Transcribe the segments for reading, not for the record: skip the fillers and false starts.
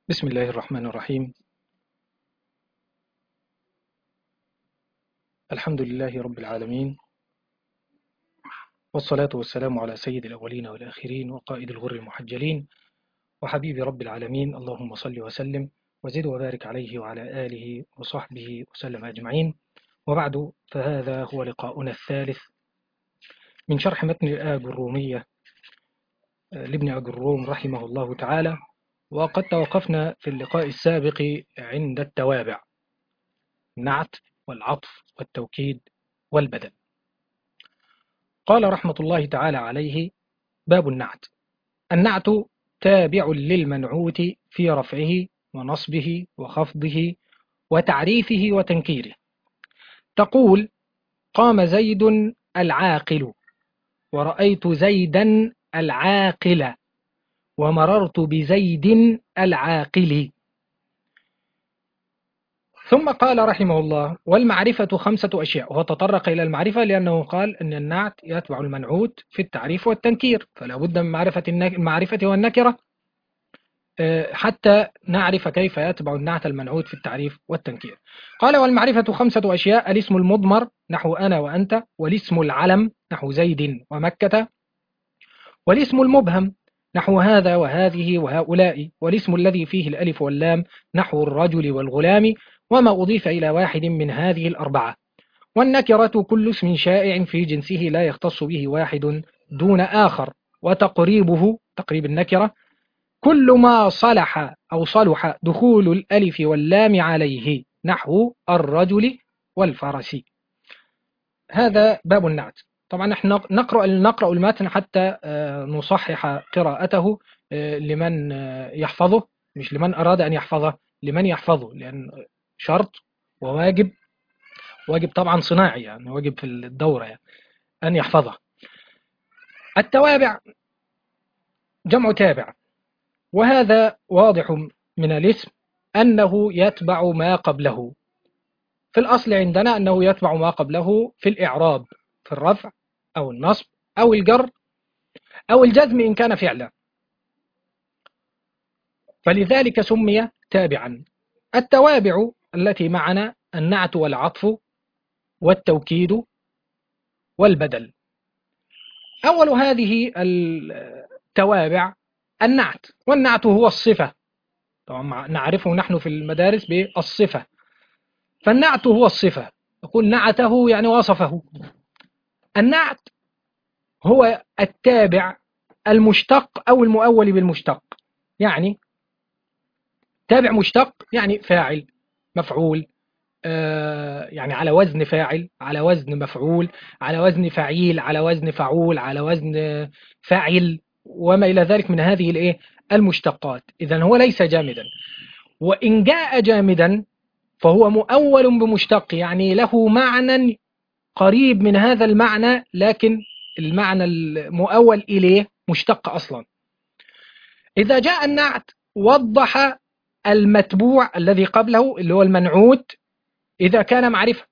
بسم الله الرحمن الرحيم. الحمد لله رب العالمين، والصلاة والسلام على سيد الأولين والآخرين وقائد الغر المحجلين وحبيب رب العالمين. اللهم صل وسلم وزد وبارك عليه وعلى آله وصحبه وسلم أجمعين. وبعد، فهذا هو لقاؤنا الثالث من شرح متن الآج الرومية لابن أبي الروم رحمه الله تعالى. وقد توقفنا في اللقاء السابق عند التوابع: النعت والعطف والتوكيد والبدل. قال رحمة الله تعالى عليه: باب النعت. النعت تابع للمنعوت في رفعه ونصبه وخفضه وتعريفه وتنكيره. تقول: قام زيد العاقل، ورأيت زيدا العاقل، ومررت بزيد العاقل. ثم قال رحمه الله: والمعرفة 5 أشياء. وهو تطرق إلى المعرفة لأنه قال أن النعت يتبع المنعوت في التعريف والتنكير، فلا بد من معرفة المعرفة والنكرة حتى نعرف كيف يتبع النعت المنعوت في التعريف والتنكير. قال: والمعرفة 5 أشياء: الاسم المضمر نحو أنا وأنت، والاسم العلم نحو زيد ومكة، والاسم المبهم نحو هذا وهذه وهؤلاء، والاسم الذي فيه الألف واللام نحو الرجل والغلام، وما أضيف إلى واحد من هذه الأربعة. والنكرة كل اسم شائع في جنسه لا يختص به واحد دون آخر. وتقريبه، تقريب النكرة، كل ما صلح أو صلح دخول الألف واللام عليه نحو الرجل والفرس. هذا باب النعت. طبعا نحن نقرأ المتن حتى نصحح قراءته لمن يحفظه، مش لمن أراد أن يحفظه، لمن يحفظه، لأن شرط وواجب، واجب طبعا صناعي، يعني واجب في الدورة يعني أن يحفظه. التوابع جمع تابع، وهذا واضح من الاسم أنه يتبع ما قبله. في الأصل عندنا أنه يتبع ما قبله في الإعراب، في الرفع أو النصب أو الجر أو الجزم إن كان فعلا، فلذلك سمي تابعا. التوابع التي معنا: النعت والعطف والتوكيد والبدل. أول هذه التوابع النعت، والنعت هو الصفة. طبعا نعرفه نحن في المدارس بالصفة، فالنعت هو الصفة. يقول نعته يعني وصفه. النعت هو التابع المشتق أو المؤول بالمشتق. يعني تابع مشتق يعني فاعل، مفعول، يعني على وزن فاعل، على وزن مفعول، على وزن فعيل، على وزن فعول، على وزن فاعل، وما إلى ذلك من هذه الإيه المشتقات. إذن هو ليس جامدا، وإن جاء جامدا فهو مؤول بمشتق، يعني له معنى قريب من هذا المعنى، لكن المعنى المؤول إليه مشتق أصلا. إذا جاء النعت وضح المتبوع الذي قبله اللي هو المنعوت إذا كان معرفة،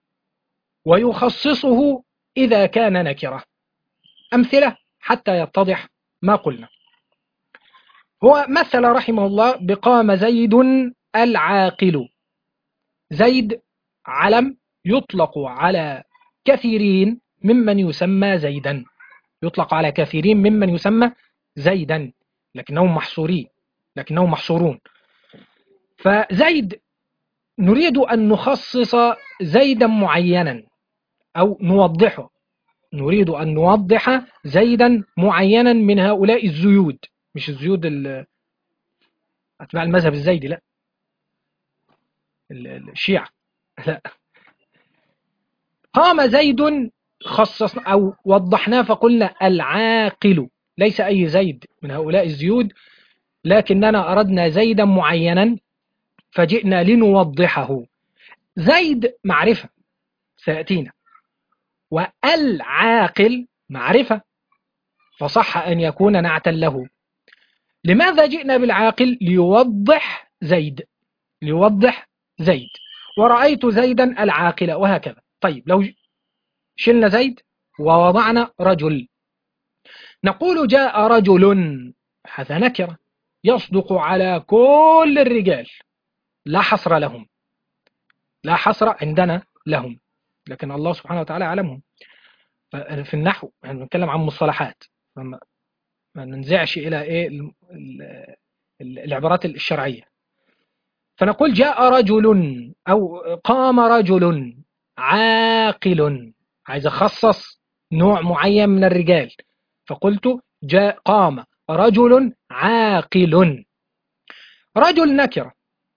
ويخصصه إذا كان نكرة. أمثلة حتى يتضح ما قلنا. هو مثل رحمه الله بقام زيد العاقل. زيد علم يطلق على كثيرين ممن يسمى زيدا، يطلق على كثيرين ممن يسمى زيدا، لكنهم محصورين، لكنهم محصورون. فزيد نريد أن نخصص زيدا معينا أو نوضحه، نريد أن نوضح زيدا معينا من هؤلاء الزيود، مش الزيود أتباع المذهب الزيدي، لا، الشيعة، لا. قام زيد خصصنا أو وضحناه فقلنا العاقل، ليس أي زيد من هؤلاء الزيود، لكننا أردنا زيدا معينا فجئنا لنوضحه. زيد معرفة سيأتينا، والعاقل معرفة، فصح أن يكون نعتا له. لماذا جئنا بالعاقل؟ ليوضح زيد، ليوضح زيد. ورأيت زيدا العاقل، وهكذا. طيب لو شلنا زيد ووضعنا رجل، نقول جاء رجل، هذا نكرة، يصدق على كل الرجال، لا حصر لهم، لا حصر عندنا لهم، لكن الله سبحانه وتعالى يعلمهم. في النحو يعني بنتكلم عن مصطلحات، ما ننزعش إلى إيه العبارات الشرعية. فنقول جاء رجل أو قام رجل عاقل، عايز أخصص نوع معين من الرجال، فقلت جاء قام رجل عاقل. رجل نكرة،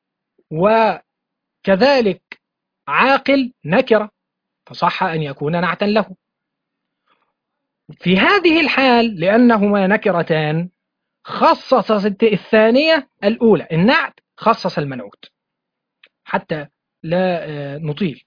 وكذلك عاقل نكرة، فصح أن يكون نعتا له. في هذه الحال لأنهما نكرتان خصص الثانية الأولى النعت، خصص المنعوت حتى لا نطيل.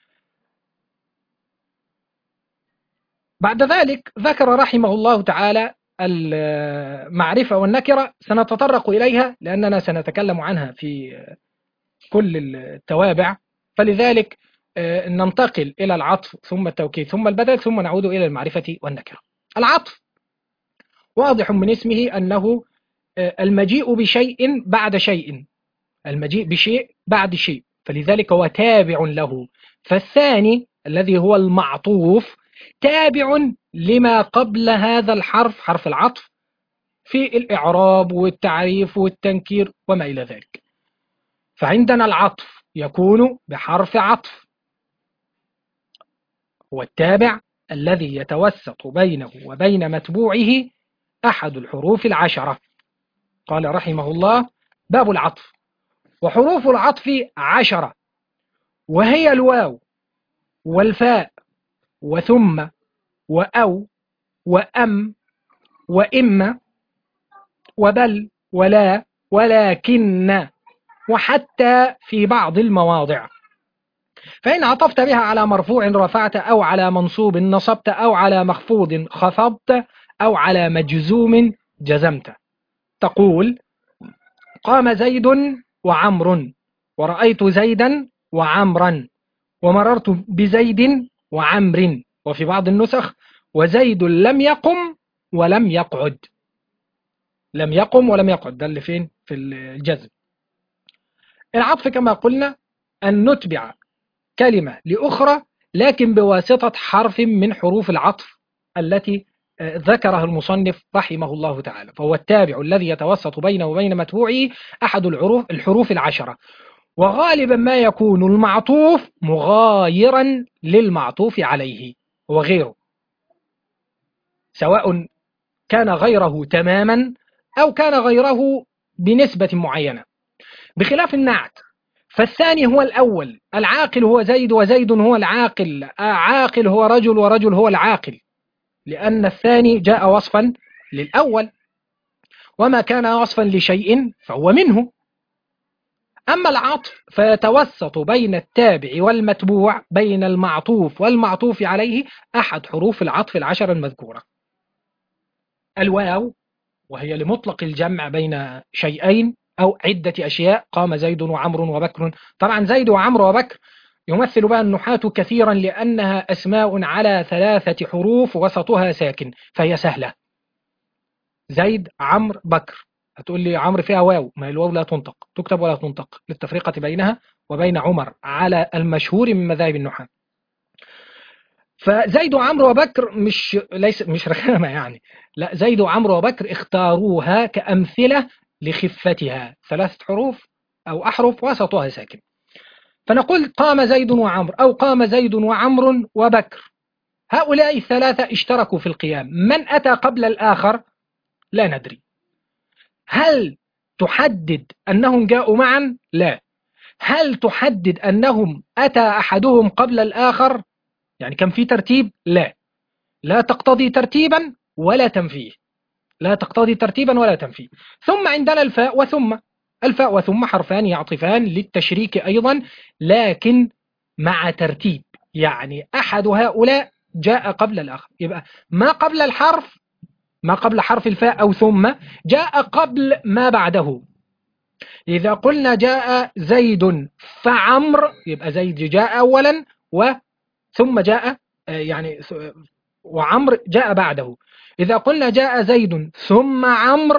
بعد ذلك ذكر رحمه الله تعالى المعرفة والنكرة، سنتطرق إليها لأننا سنتكلم عنها في كل التوابع، فلذلك ننتقل إلى العطف ثم التوكيد ثم البدل ثم نعود إلى المعرفة والنكرة. العطف واضح من اسمه أنه المجيء بشيء بعد شيء، المجيء بشيء بعد شيء، فلذلك هو تابع له. فالثاني الذي هو المعطوف تابع لما قبل هذا الحرف، حرف العطف، في الإعراب والتعريف والتنكير وما إلى ذلك. فعندنا العطف يكون بحرف عطف، هو التابع الذي يتوسط بينه وبين متبوعه أحد الحروف العشرة. قال رحمه الله: باب العطف. وحروف العطف 10، وهي الواو والفاء وثم وأو وأم وإما وبل ولا ولكن وحتى في بعض المواضع. فإن عطفت بها على مرفوع رفعت، أو على منصوب نصبت، أو على مخفوض خفضت، أو على مجزوم جزمت. تقول: قام زيد وعمر، ورأيت زيدا وعمرا، ومررت بزيد وعمر. وفي بعض النسخ: وزيد لم يقم ولم يقعد. لم يقم ولم يقعد، ده اللي فين؟ في الجزم. العطف كما قلنا أن نتبع كلمة لأخرى لكن بواسطة حرف من حروف العطف التي ذكرها المصنف رحمه الله تعالى، فهو التابع الذي يتوسط بينه وبين متبوعه أحد الحروف العشرة. وغالبا ما يكون المعطوف مغايرا للمعطوف عليه وغيره، سواء كان غيره تماما أو كان غيره بنسبة معينة، بخلاف النعت. فالثاني هو الأول، العاقل هو زيد وزيد هو العاقل، عاقل هو رجل ورجل هو العاقل، لأن الثاني جاء وصفا للأول، وما كان وصفا لشيء فهو منه. أما العطف فيتوسط بين التابع والمتبوع، بين المعطوف والمعطوف عليه، أحد حروف العطف العشر المذكورة. الواو، وهي لمطلق الجمع بين شيئين أو عدة أشياء، قام زيد وعمر وبكر. طبعا زيد وعمر وبكر يمثل بها النحاة كثيرا لأنها أسماء على 3 حروف وسطها ساكن، فهي سهلة. زيد عمرو بكر، هتقول لي عمرو فيها واو، ما الواو لا تنطق، تكتب ولا تنطق للتفرقة بينها وبين عمر على المشهور من مذاهب النحاة. فزيد وعمرو وبكر مش رخامة يعني، لا، زيد وعمرو وبكر اختاروها كأمثلة لخفتها، 3 حروف أو أحرف وسطها ساكن. فنقول قام زيد وعمرو، أو قام زيد وعمرو وبكر، هؤلاء الثلاثة اشتركوا في القيام، من أتى قبل الآخر لا ندري. هل تحدد أنهم جاءوا معا؟ لا. هل تحدد أنهم أتى أحدهم قبل الآخر، يعني كان في ترتيب؟ لا، لا تقتضي ترتيبا ولا تنفيه، لا تقتضي ترتيبا ولا تنفيه. ثم عندنا الفاء وثم. الفاء وثم حرفان يعطفان للتشريك أيضا، لكن مع ترتيب، يعني أحد هؤلاء جاء قبل الآخر، يبقى ما قبل الحرف، ما قبل حرف الفاء أو ثم جاء قبل ما بعده. إذا قلنا جاء زيد فعمر، يبقى زيد جاء أولا وثم جاء يعني وعمر جاء بعده. إذا قلنا جاء زيد ثم عمر،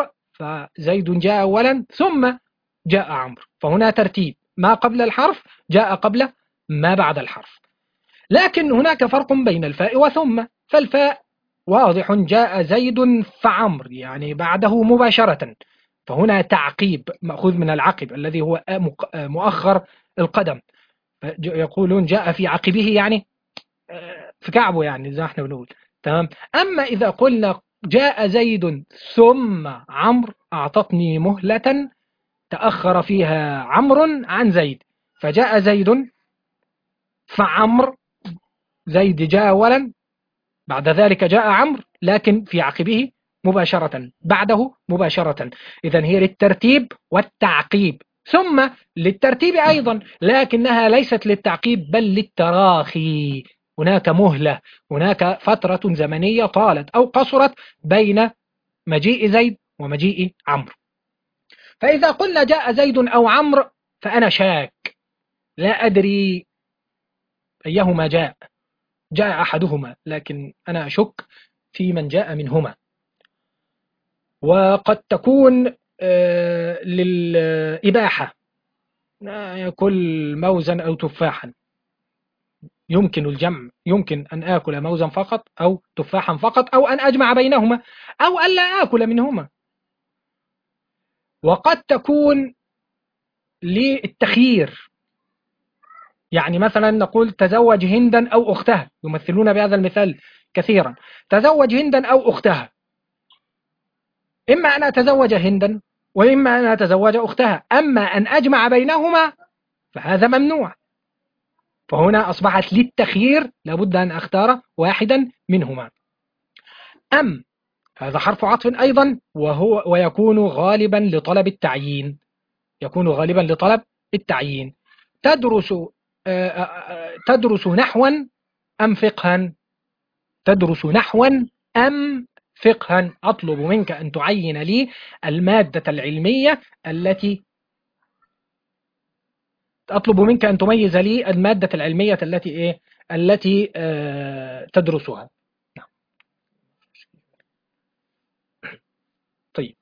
فزيد جاء أولا ثم جاء عمرو، فهنا ترتيب ما قبل الحرف جاء قبل ما بعد الحرف. لكن هناك فرق بين الفاء وثم، فالفاء واضح جاء زيد فعمر يعني بعده مباشرة، فهنا تعقيب مأخوذ من العقب الذي هو مؤخر القدم، يقولون جاء في عقبه يعني في كعبه يعني زي ما احنا بنقول. تمام. أما إذا قلنا جاء زيد ثم عمرو أعطتني مهلة تأخر فيها عمرو عن زيد، فجاء زيد فعمرو، زيد جاء أولا بعد ذلك جاء عمرو لكن في عقبه مباشرة بعده مباشرة. إذن هي للترتيب والتعقيب، ثم للترتيب أيضا لكنها ليست للتعقيب بل للتراخي، هناك مهلة، هناك فترة زمنية طالت أو قصرت بين مجيء زيد ومجيء عمرو. فإذا قلنا جاء زيد أو عمرو فأنا شاك، لا أدري أيهما جاء، جاء أحدهما لكن أنا أشك في من جاء منهما. وقد تكون للإباحة، يأكل موزا أو تفاحا، يمكن الجمع، يمكن أن آكل موزا فقط أو تفاحا فقط أو أن أجمع بينهما أو أن لا آكل منهما. وقد تكون للتخيير، يعني مثلا نقول تزوج هندا أو أختها، يمثلون بهذا المثال كثيرا، تزوج هندا أو أختها، إما أن أتزوج هندا وإما أن أتزوج أختها، أما أن أجمع بينهما فهذا ممنوع. فهنا أصبحت للتخيير لابد أن أختار واحدا منهما. أم هذا حرف عطف أيضا ويكون غالبا لطلب التعيين، يكون غالبا لطلب التعيين. تدرس نحوا أم فقها، تدرس نحوا أم فقها، أطلب منك أن تعين لي المادة العلمية التي أطلب منك أن تميز لي المادة العلمية التي إيه التي تدرسها. نعم. طيب،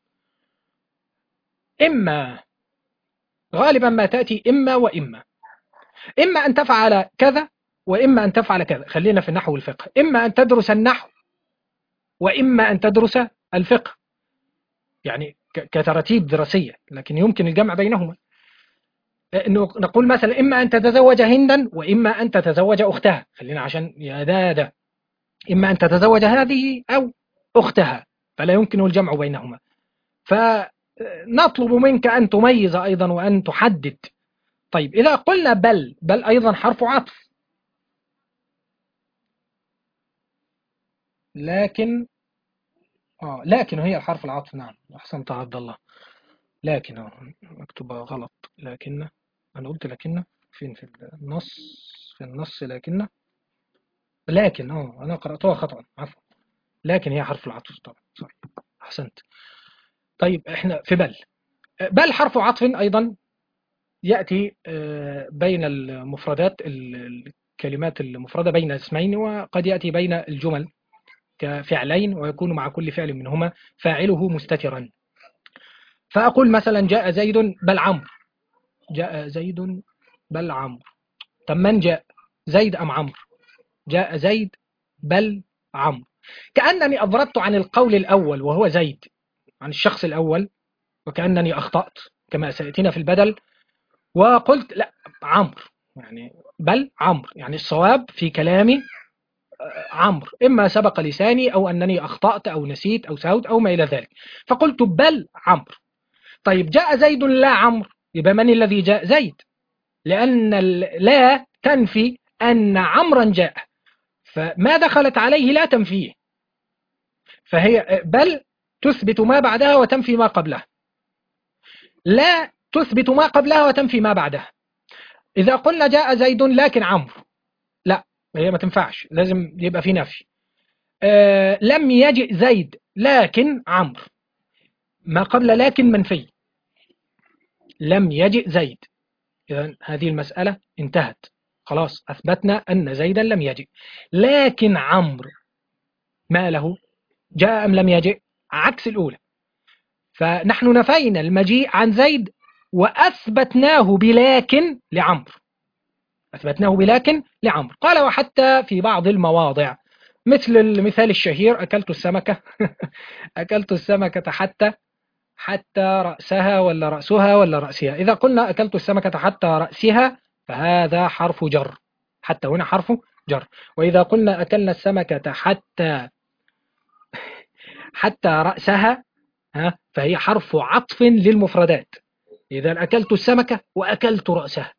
إما غالبا ما تأتي إما وإما، إما أن تفعل كذا وإما أن تفعل كذا. خلينا في النحو والفقه، إما أن تدرس النحو وإما أن تدرس الفقه، يعني كترتيب دراسية، لكن يمكن الجمع بينهما. نقول مثلا إما أن تتزوج هندا وإما أن تتزوج أختها، خلينا عشان يا ده إما أن تتزوج هذه أو أختها، فلا يمكن الجمع بينهما. فنطلب منك أن تميز أيضا وأن تحدد. طيب إذا قلنا بل أيضا حرف عطف، لكن هي الحرف العطف. نعم أحسنت عبد الله، لكن مكتوبة غلط، لكن أنا قلت لكن فين في النص، في النص لكن أنا قرأتها خطأ، عفوا، لكن هي حرف العطف طبعا، صحيح. أحسنت. طيب إحنا في بل حرف عطف أيضا يأتي بين المفردات، الكلمات المفردة بين اسمين، وقد يأتي بين الجمل كفعلين ويكون مع كل فعل منهما فاعله مستترا. فأقول مثلا جاء زيد بل عمرو، جاء زيد بل عمرو. طب من جاء، زيد أم عمرو؟ جاء زيد بل عمرو، كأنني أضربت عن القول الأول وهو زيد، عن الشخص الأول، وكأنني أخطأت كما سيأتينا في البدل، وقلت لا عمرو، يعني بل عمرو، يعني الصواب في كلامي عمرو، إما سبق لساني أو أنني أخطأت أو نسيت أو سهوت أو ما إلى ذلك، فقلت بل عمرو. طيب جاء زيد لا عمرو، يبقى من الذي جاء؟ زيد، لأن لا تنفي أن عمرا جاء، فما دخلت عليه لا تنفيه، فهي بل تثبت ما بعدها وتنفي ما قبلها، لا تثبت ما قبلها وتنفي ما بعدها. إذا قلنا جاء زيد لكن عمرو، لا هي ما تنفعش، لازم يبقى في نفي. لم يجئ زيد لكن عمرو، ما قبل لكن منفي، لم يجئ زيد، إذا هذه المسألة انتهت، خلاص أثبتنا أن زيدا لم يجئ. لكن عمرو ما له، جاء أم لم يجئ؟ عكس الأولى، فنحن نفينا المجيء عن زيد وأثبتناه بلكن لعمرو، أثبتناه بلكن لعمرو. قال وحتى في بعض المواضع، مثل المثال الشهير أكلت السمكة أكلت السمكة حتى رأسها ولا رأسها ولا رأسها. إذا قلنا أكلت السمكة حتى رأسها فهذا حرف جر، حتى هنا حرف جر. وإذا قلنا أكلنا السمكة حتى رأسها فهي حرف عطف للمفردات. إذا أكلت السمكة وأكلت رأسها.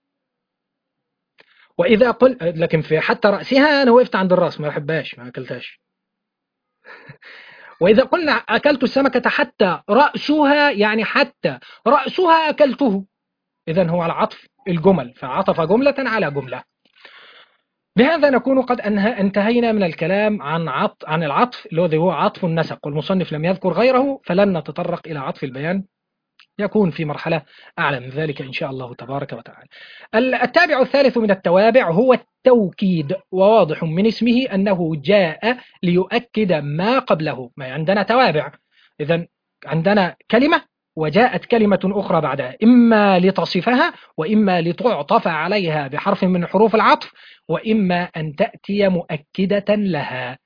وإذا قل لكن في حتى رأسها أنا وقفت عند الرأس، ما بحبهاش، ما أكلتهاش. وإذا قلنا أكلت السمكة حتى رأسها يعني حتى رأسها أكلته، إذن هو العطف الجمل، فعطف جملة على جملة. بهذا نكون قد انتهينا من الكلام عن العطف الذي هو عطف النسق، والمصنف لم يذكر غيره، فلن نتطرق إلى عطف البيان، يكون في مرحلة أعلى من ذلك إن شاء الله تبارك وتعالى. التابع الثالث من التوابع هو التوكيد، وواضح من اسمه أنه جاء ليؤكد ما قبله. ما عندنا توابع، إذن عندنا كلمة وجاءت كلمة أخرى بعدها، إما لتصفها وإما لتعطف عليها بحرف من حروف العطف، وإما أن تأتي مؤكدة لها،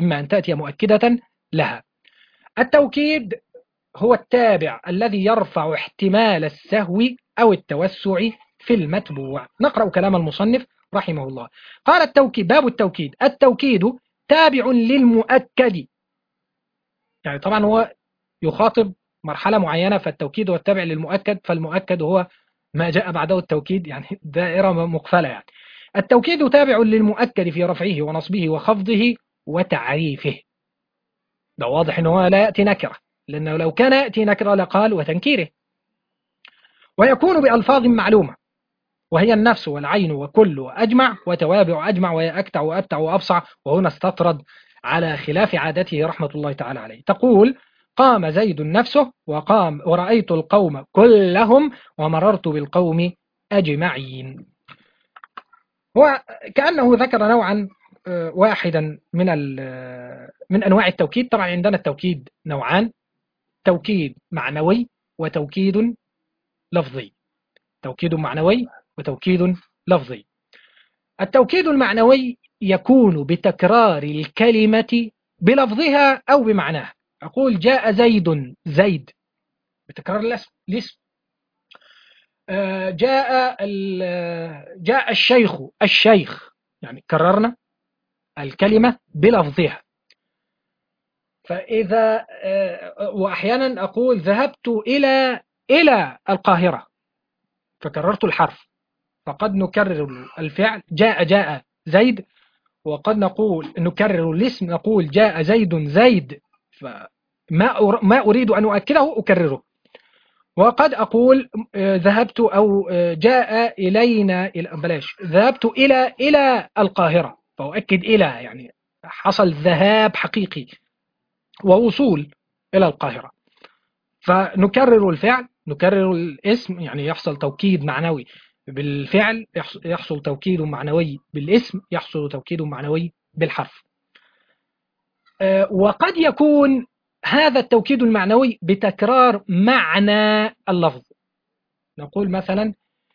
التوكيد هو التابع الذي يرفع احتمال السهو أو التوسع في المتبوع. نقرأ كلام المصنف رحمه الله. قال التوكيد، باب التوكيد: التوكيد تابع للمؤكد. يعني طبعا هو يخاطب مرحلة معينة، فالتوكيد هو التابع للمؤكد، فالمؤكد هو ما جاء بعده التوكيد، يعني دائرة مقفلة يعني. التوكيد تابع للمؤكد في رفعه ونصبه وخفضه وتعريفه. ده واضح أنه لا يأتي نكرة، لأنه لو كان يأتي نكرة لقال وتنكيره. ويكون بألفاظ معلومة، وهي النفس والعين وكل وأجمع وتوابع أجمع وهي أكتع وأبتع وأبصع، وهنا استطرد على خلاف عادته رحمة الله تعالى عليه. تقول: قام زيد نفسه وقام ورأيت القوم كلهم ومررت بالقوم أجمعين. وكأنه ذكر نوعا واحدا من أنواع التوكيد. طبعا عندنا التوكيد نوعان: توكيد معنوي وتوكيد لفظي. توكيد معنوي وتوكيد لفظي. التوكيد المعنوي يكون بتكرار الكلمة بلفظها أو بمعناها. أقول جاء زيد، زيد بتكرار الاسم. جاء الشيخ، الشيخ، يعني كررنا الكلمة بلفظها. فإذا وأحيانا أقول ذهبت إلى القاهرة، فكررت الحرف، فقد نكرر الفعل جاء زيد، وقد نقول نكرر الاسم، نقول جاء زيد زيد، ما أريد أن أؤكده أكرره. وقد أقول ذهبت أو جاء إلينا، بلاش، ذهبت إلى القاهرة، فأؤكد إلى، يعني حصل ذهاب حقيقي ووصول إلى القاهرة. فنكرر الفعل، نكرر الاسم، يعني يحصل توكيد معنوي بالفعل، يحصل توكيد معنوي بالاسم، يحصل توكيد معنوي بالحرف. وقد يكون هذا التوكيد المعنوي بتكرار معنى اللفظ. نقول مثلا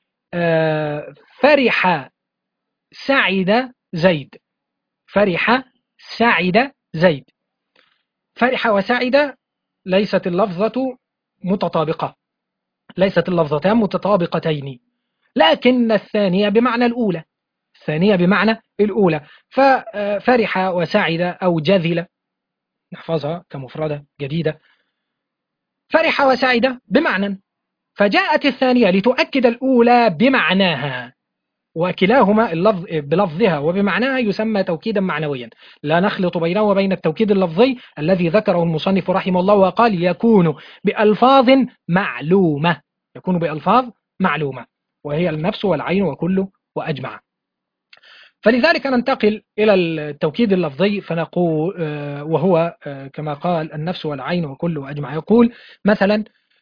فرح سعد زيد، فرح سعد زيد. فرح وسعد ليست اللفظة متطابقة، ليست اللفظتان متطابقتين، لكن الثانية بمعنى الأولى، الثانية بمعنى الأولى. ففرح وسعد أو جذل، نحفظها كمفردة جديدة. فرح وسعد بمعنى، فجاءت الثانية لتؤكد الأولى بمعناها، وكلاهما اللفظ بلفظها وبمعناها يسمى توكيدا معنويا. لا نخلط بينه وبين التوكيد اللفظي الذي ذكره المصنف رحمه الله وقال يكون بألفاظ معلومة، يكون بألفاظ معلومة، وهي النفس والعين وكل وأجمع. فلذلك ننتقل إلى التوكيد اللفظي، فنقول وهو كما قال النفس والعين وكل وأجمع. يقول مثلا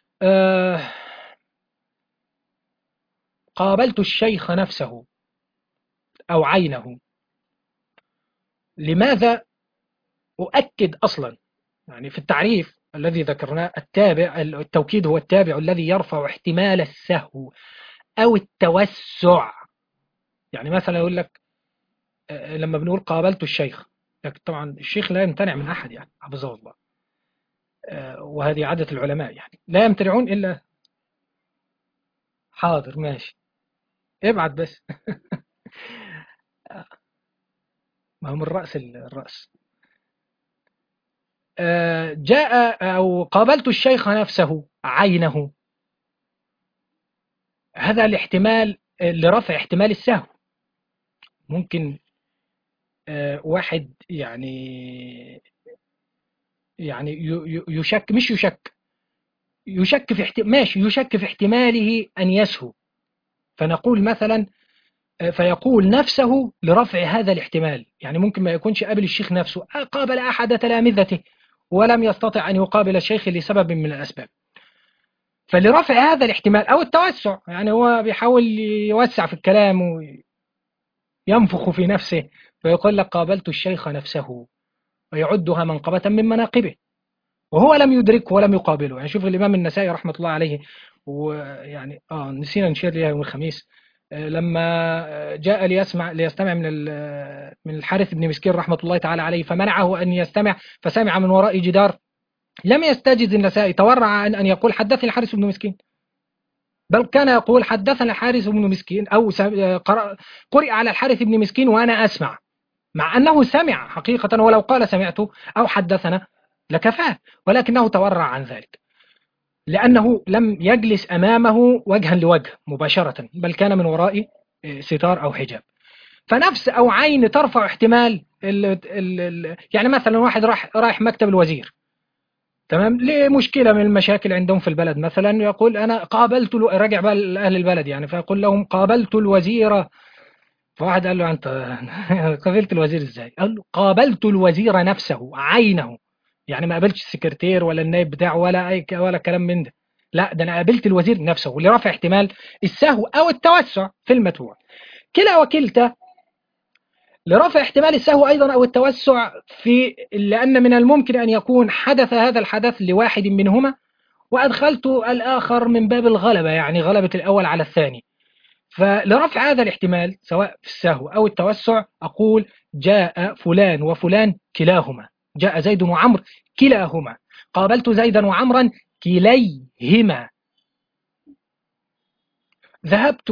قابلت الشيخ نفسه أو عينه. لماذا أؤكد أصلا؟ يعني في التعريف الذي ذكرناه التابع، التوكيد هو التابع الذي يرفع احتمال السهو أو التوسع. يعني مثلا يقول لك لما بنقول قابلت الشيخ، لكن طبعا الشيخ لا يمتنع من أحد يعني حفظه الله، وهذه عادة العلماء يعني لا يمتنعون إلا. حاضر ماشي، ابعت بس. ما هو من رأس الرأس. جاء أو قابلت الشيخ نفسه عينه، هذا الاحتمال لرفع احتمال السهو. ممكن واحد يعني يشك، مش يشك، يشك في ماشي، يشك في احتماله أن يسهو، فنقول مثلا فيقول نفسه لرفع هذا الاحتمال. يعني ممكن ما يكونش قابل الشيخ نفسه، قابل أحد تلامذته ولم يستطع أن يقابل الشيخ لسبب من الأسباب، فلرفع هذا الاحتمال أو التوسع، يعني هو بيحاول يوسع في الكلام وينفخ في نفسه، فيقول لك قابلت الشيخ نفسه، ويعدها منقبة من مناقبه، وهو لم يدركه ولم يقابله. يعني شوف الإمام النسائي رحمة الله عليه، ويعني نسينا نشير ليها يوم الخميس، لما جاء ليستمع من الحارث بن مسكين رحمة الله تعالى عليه، فمنعه أن يستمع، فسمع من وراء جدار، لم يستجز النسائي، تورع عن أن يقول حدثني الحارث بن مسكين، بل كان يقول حدثنا الحارث بن مسكين، أو قرئ على الحارث بن مسكين وأنا أسمع، مع أنه سمع حقيقة، ولو قال سمعت أو حدثنا لكفاه، ولكنه تورع عن ذلك لأنه لم يجلس أمامه وجها لوجه مباشرة، بل كان من وراء ستار أو حجاب. فنفس أو عين ترفع احتمال يعني مثلا واحد رايح مكتب الوزير، تمام، لمشكلة من المشاكل عندهم في البلد، مثلا يقول أنا قابلت راجع بقى لأهل البلد يعني، فيقول لهم قابلت الوزير، فواحد قال له أنت قابلت الوزير إزاي؟ قال له قابلت الوزير نفسه عينه، يعني ما قابلتش السكرتير ولا النائب بتاعه ولا ولا كلام من ده، لا ده أنا قابلت الوزير نفسه، لرفع احتمال السهو أو التوسع في المتبوع. كلا وكلتا لرفع احتمال السهو أيضا أو التوسع، لأن من الممكن أن يكون حدث هذا الحدث لواحد منهما وأدخلت الآخر من باب الغلبة، يعني غلبة الأول على الثاني. فلرفع هذا الاحتمال سواء في السهو أو التوسع أقول جاء فلان وفلان كلاهما، جاء زيد وعمر كلاهما، قابلت زيدا وعمرا كليهما، ذهبت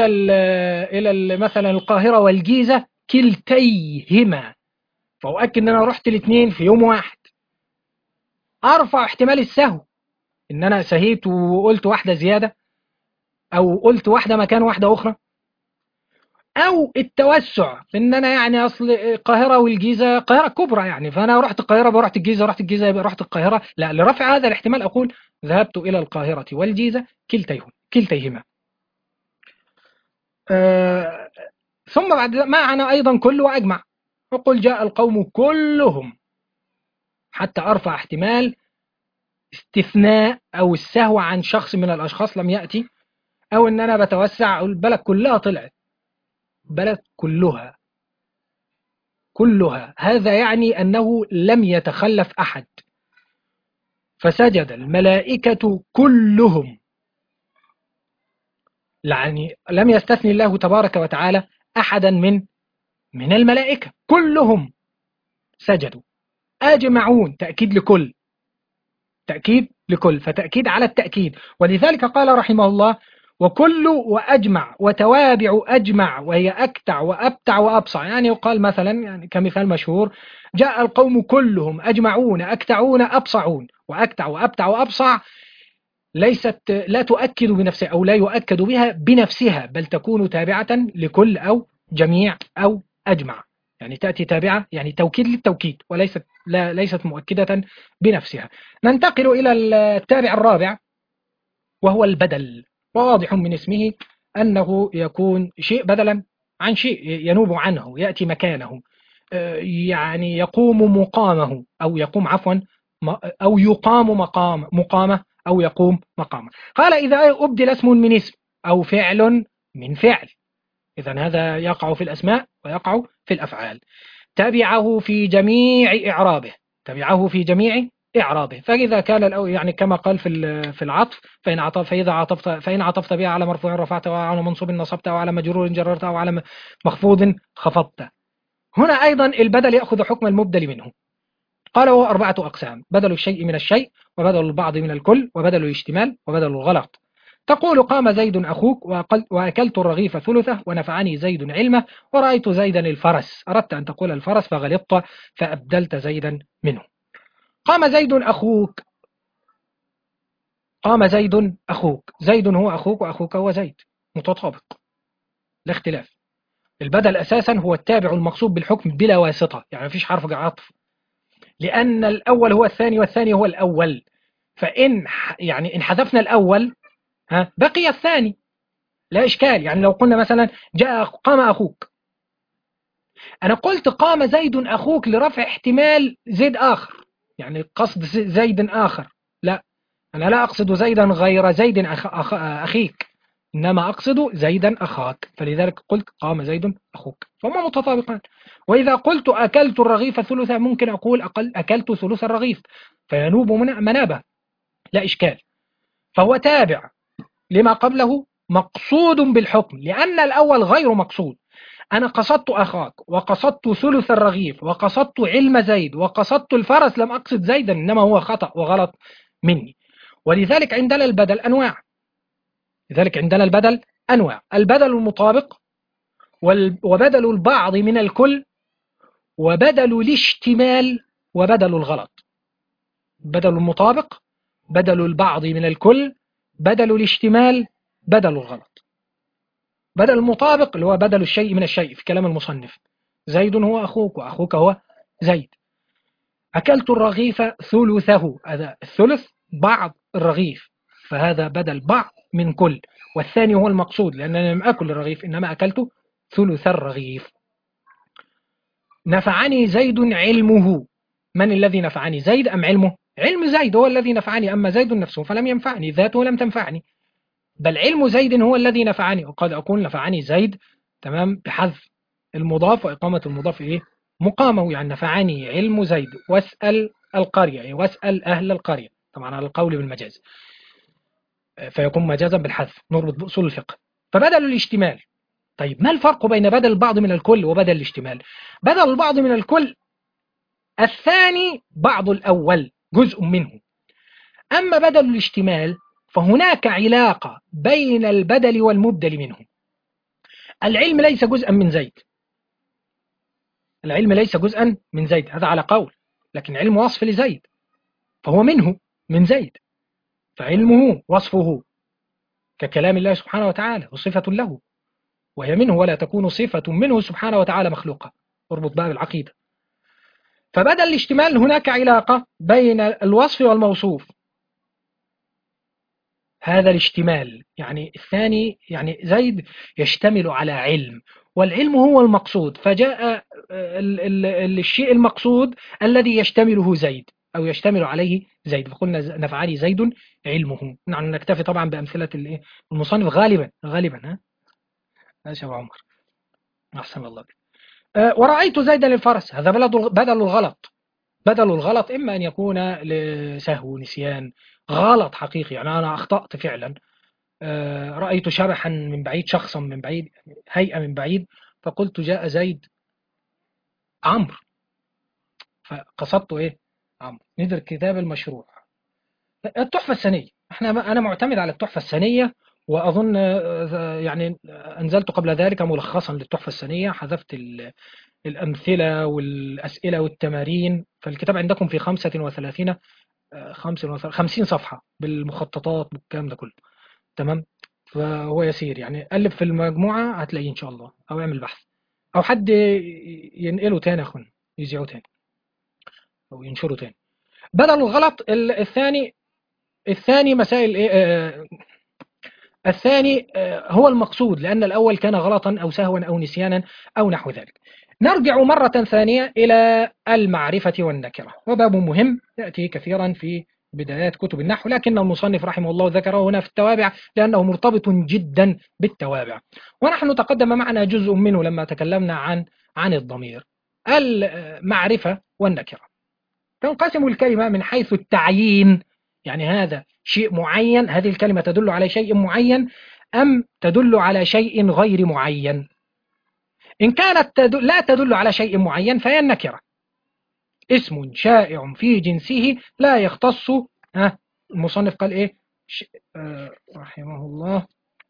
مثلا القاهرة والجيزة كلتيهما، فأؤكد أن أنا رحت الاثنين في يوم واحد. أرفع احتمال السهو إن أنا سهيت وقلت واحدة زيادة، أو قلت واحدة مكان واحدة أخرى، او التوسع في ان انا يعني اصل القاهره والجيزه قاهره كبرى يعني، فانا رحت القاهره يبقى رحت الجيزه، رحت الجيزه يبقى رحت القاهره، لا، لرفع هذا الاحتمال اقول ذهبت الى القاهره والجيزه كلتيهما. آه ثم بعد معنا ايضا كل واجمع، وقل جاء القوم كلهم، حتى ارفع احتمال استثناء او السهو عن شخص من الاشخاص لم ياتي، او ان انا بتوسع البلد كلها طلعت، بلد كلها، هذا يعني أنه لم يتخلف أحد، فسجد الملائكة كلهم، يعني لم يستثني الله تبارك وتعالى أحدا من الملائكة، كلهم سجدوا، أجمعون، تأكيد لكل، فتأكيد على التأكيد. ولذلك قال رحمه الله وكل وأجمع وتوابع أجمع، وهي أكتع وأبتع وأبصع، يعني يقال مثلا يعني كمثال مشهور جاء القوم كلهم أجمعون أكتعون أبصعون، وأكتع وأبتع وأبصع لا تؤكد بنفسها أو لا يؤكد بها بنفسها، بل تكون تابعة لكل أو جميع أو أجمع، يعني تأتي تابعة، يعني توكيد للتوكيد، ليست مؤكدة بنفسها. ننتقل إلى التابع الرابع وهو البدل، وواضح من اسمه أنه يكون شيء بدلا عن شيء، ينوب عنه، يأتي مكانه، يعني يقوم مقامه، أو يقوم عفوا، أو يقام مقامه، أو يقوم مقامه. قال إذا أبدل اسم من اسم أو فعل من فعل، إذا هذا يقع في الأسماء ويقع في الأفعال، تبعه في جميع إعرابه، تبعه في جميع إعرابه. فإذا كان يعني كما قال في العطف، فإن عطفت بها على مرفوع رفعته، أو على منصوب نصبته، أو على مجرور جررته، أو على مخفوض خفضته. هنا أيضا البدل يأخذ حكم المبدل منه. قال وهو 4 أقسام: بدل الشيء من الشيء، وبدل البعض من الكل، وبدل الاشتمال، وبدل الغلط. تقول قام زيد أخوك، وأكلت الرغيف ثلثه، ونفعني زيد علمه، ورأيت زيدا الفرس. أردت أن تقول الفرس فغلطت فأبدلت زيدا منه. قام زيد أخوك، قام زيد أخوك، زيد هو أخوك وأخوك هو زيد، متطابق لا اختلاف. البدل أساسا هو التابع المقصود بالحكم بلا واسطة، يعني مفيش حرف عطف، لأن الأول هو الثاني والثاني هو الأول. فإن يعني إن حذفنا الأول بقي الثاني، لا إشكال. يعني لو قلنا مثلا قام أخوك، أنا قلت قام زيد أخوك لرفع احتمال زيد آخر، يعني قصد زيد آخر. لا، أنا لا أقصد زيدا غير زيد أخيك، إنما أقصد زيدا أخاك، فلذلك قلت قام زيد أخوك، فهما متطابقان. وإذا قلت أكلت الرغيف ثلثا، ممكن أقول أكلت ثلث الرغيف، فينوب منابه، لا إشكال. فهو تابع لما قبله مقصود بالحكم، لأن الأول غير مقصود. أنا قصدت أخاك، وقصدت ثلث الرغيف، وقصدت علم زيد، وقصدت الفرس، لم أقصد زيدا، إنما هو خطأ وغلط مني. ولذلك عندنا البدل أنواع، لذلك عندنا البدل أنواع: البدل المطابق، وبدل البعض من الكل، وبدل الاشتمال، وبدل الغلط. بدل المطابق، بدل البعض من الكل، بدل الاشتمال، بدل الغلط. بدل المطابق اللي هو بدل الشيء من الشيء في كلام المصنف: زيد هو أخوك، وأخوك هو زيد. أكلت الرغيف ثلثه، هذا الثلث بعض الرغيف، فهذا بدل بعض من كل، والثاني هو المقصود، لأنني لم أكل الرغيف إنما أكلت ثلث الرغيف. نفعني زيد علمه، من الذي نفعني، زيد أم علمه؟ علم زيد هو الذي نفعني، أما زيد نفسه فلم ينفعني، ذاته لم تنفعني، بل علم زيد هو الذي نفعني. وقد أكون نفعني زيد تمام بحذف المضاف وإقامة المضاف إيه مقامه، يعني نفعني علم زيد. واسأل القرية، يعني واسأل أهل القرية، طبعا على القول بالمجاز، فيكون مجازا بالحذف، نربط بأصول الفقه. فبدل الاشتمال، طيب ما الفرق بين بدل البعض من الكل وبدل الاشتمال؟ بدل البعض من الكل الثاني بعض الأول جزء منه، أما بدل الاشتمال فهناك علاقة بين البدل والمبدل منه. العلم ليس جزءا من زيد، العلم ليس جزءا من زيد، هذا على قول، لكن علم وصف لزيد، فهو منه من زيد، فعلمه وصفه ككلام الله سبحانه وتعالى وصفة له، وهي منه، ولا تكون صفة منه سبحانه وتعالى مخلوقة. اربط بقى بالعقيدة. فبدل الاشتمال هناك علاقة بين الوصف والموصوف، هذا الاشتمال يعني الثاني، يعني زيد يشتمل على علم، والعلم هو المقصود، فجاء الشيء المقصود الذي يشتمله زيد أو يشتمل عليه زيد، فقلنا نفعلي زيد علمه. نحن نكتفي طبعا بأمثلة المصنف غالبا يا شباب عمر، أحسن الله بك. ورأيت زيدا الفرس، هذا بدل الغلط. بدل الغلط إما أن يكون لسهو نسيان، غلط حقيقي، يعني أنا أخطأت فعلا، رأيت شبحا من بعيد، شخصا من بعيد، هيئة من بعيد، فقلت جاء زيد عمرو، فقصدت إيه عمرو. ندر كتاب المشروع التحفة السنية، أنا معتمد على التحفة السنية، وأظن يعني أنزلت قبل ذلك ملخصا للتحفة السنية، حذفت الأمثلة والأسئلة والتمارين، فالكتاب عندكم في 35 50 صفحة بالمخططات بالكلام ده كله، تمام. فهو يسير، يعني قلب في المجموعة هتلاقيه إن شاء الله، أو اعمل بحث، أو حد ينقله تاني يا أخوان، يذيعه تاني أو ينشره تاني. بدل الغلط الثاني مسائل إيه الثاني هو المقصود، لأن الأول كان غلطا أو سهوا أو نسيانا أو نحو ذلك. نرجع مرة ثانية إلى المعرفة والنكرة، وباب مهم يأتي كثيرا في بدايات كتب النحو، لكن المصنف رحمه الله ذكره هنا في التوابع لأنه مرتبط جدا بالتوابع، ونحن تقدم معنا جزء منه لما تكلمنا عن الضمير. المعرفة والنكرة، تنقسم الكلمة من حيث التعيين، يعني هذا شيء معين، هذه الكلمة تدل على شيء معين أم تدل على شيء غير معين. إن كانت لا تدل على شيء معين فهي النكرة، اسم شائع في جنسه لا يختص. المصنف قال إيه؟ رحمه الله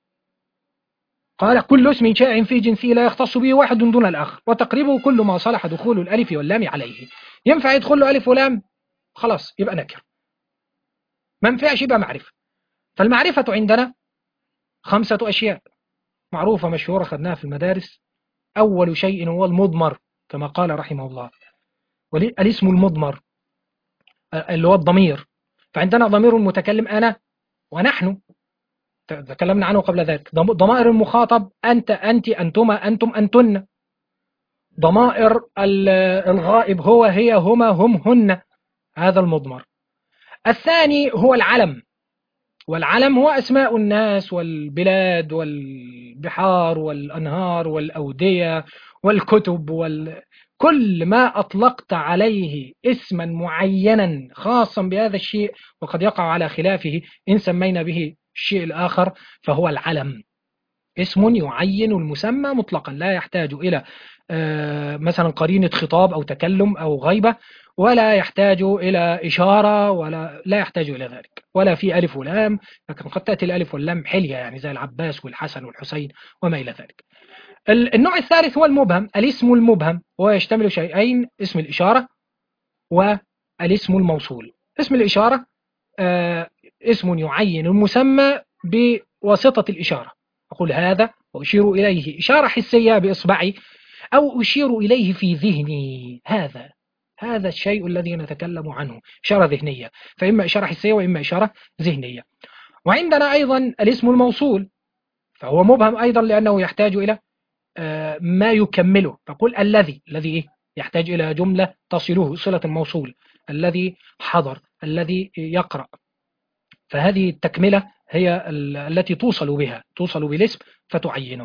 قال كل اسم شائع في جنسه لا يختص به واحد دون الآخر، وتقريبه كل ما صلح دخول الألف واللام عليه. ينفع يدخل له ألف ولام خلاص يبقى نكر، ما ينفعش يبقى معرفة. فالمعرفة عندنا 5 أشياء معروفة مشهورة خدناها في المدارس. أول شيء هو المضمر كما قال رحمه الله، والاسم المضمر اللي هو الضمير. فعندنا ضمير المتكلم أنا ونحن، تكلمنا عنه قبل ذلك. ضمائر المخاطب أنت، أنت، أنتما، أنتم، أنتن. ضمائر الغائب هو، هي، هما، هم، هن. هذا المضمر. الثاني هو العلم، والعلم هو أسماء الناس والبلاد والبحار والأنهار والأودية والكتب كل ما أطلقت عليه اسما معينا خاصا بهذا الشيء، وقد يقع على خلافه إن سمينا به الشيء الآخر، فهو العلم. اسم يعين المسمى مطلقا، لا يحتاج إلى مثلا قرينة خطاب أو تكلم أو غيبة، ولا يحتاج إلى إشارة، ولا لا يحتاج إلى ذلك، ولا في ألف ولام. لكن قد تأتي الألف واللام حلية، يعني زي العباس والحسن والحسين وما إلى ذلك. النوع الثالث هو المبهم، الاسم المبهم، وهو يشتمل شيئين: اسم الإشارة والاسم الموصول. اسم الإشارة اسم يعين المسمى بواسطة الإشارة، أقول هذا وأشير إليه إشارة حسية بإصبعي، أو أشير إليه في ذهني هذا الشيء الذي نتكلم عنه، إشارة ذهنية، فإما إشارة حسية وإما إشارة ذهنية. وعندنا أيضا الاسم الموصول، فهو مبهم أيضا لأنه يحتاج إلى ما يكمله. تقول الذي إيه؟ يحتاج إلى جملة تصله، صلة الموصول، الذي حضر، الذي يقرأ. فهذه التكملة هي التي توصل بالاسم فتعينه.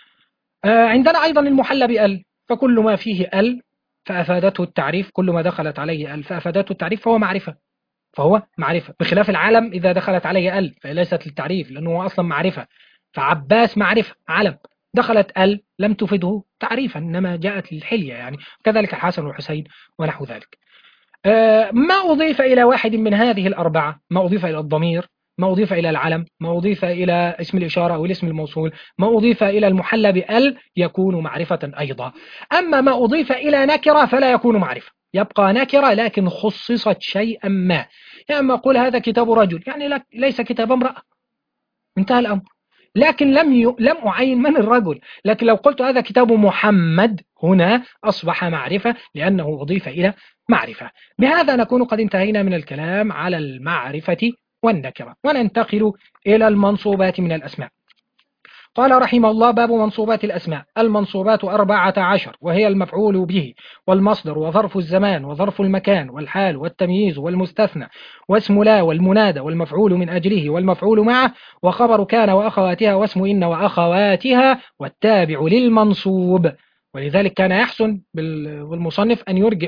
عندنا أيضا المحلى بأل، فكل ما فيه أل فأفادته التعريف، كل ما دخلت عليه أل فأفادته التعريف فهو معرفة، بخلاف العلم إذا دخلت عليه أل فليست للتعريف لأنه هو أصلا معرفة. فعباس معرفة علم، دخلت أل لم تفده تعريفا إنما جاءت للحلية يعني، كذلك الحسن والحسين ونحو ذلك. ما أضيف إلى واحد من هذه الأربعة، ما أضيف إلى الضمير، ما أضيف إلى العلم، ما أضيف إلى اسم الإشارة أو الاسم الموصول، ما أضيف إلى المحلى بأل، يكون معرفة أيضا. أما ما أضيف إلى نكرة فلا يكون معرفة، يبقى نكرة لكن خصصت شيئا ما. يعني ما أقول هذا كتاب رجل، يعني ليس كتاب امرأة، انتهى الأمر. لكن لم أعين من الرجل. لكن لو قلت هذا كتاب محمد، هنا أصبح معرفة لأنه أضيف إلى معرفة. بهذا نكون قد انتهينا من الكلام على المعرفة والنكرة، وننتقل إلى المنصوبات من الأسماء. قال رحمه الله: باب منصوبات الأسماء. المنصوبات 14، وهي المفعول به، والمصدر، وظرف الزمان، وظرف المكان، والحال، والتمييز، والمستثنى، واسم لا، والمنادى، والمفعول من أجله، والمفعول معه، وخبر كان وأخواتها، واسم إن وأخواتها، والتابع للمنصوب. ولذلك كان يحسن بالمصنف أن يرجع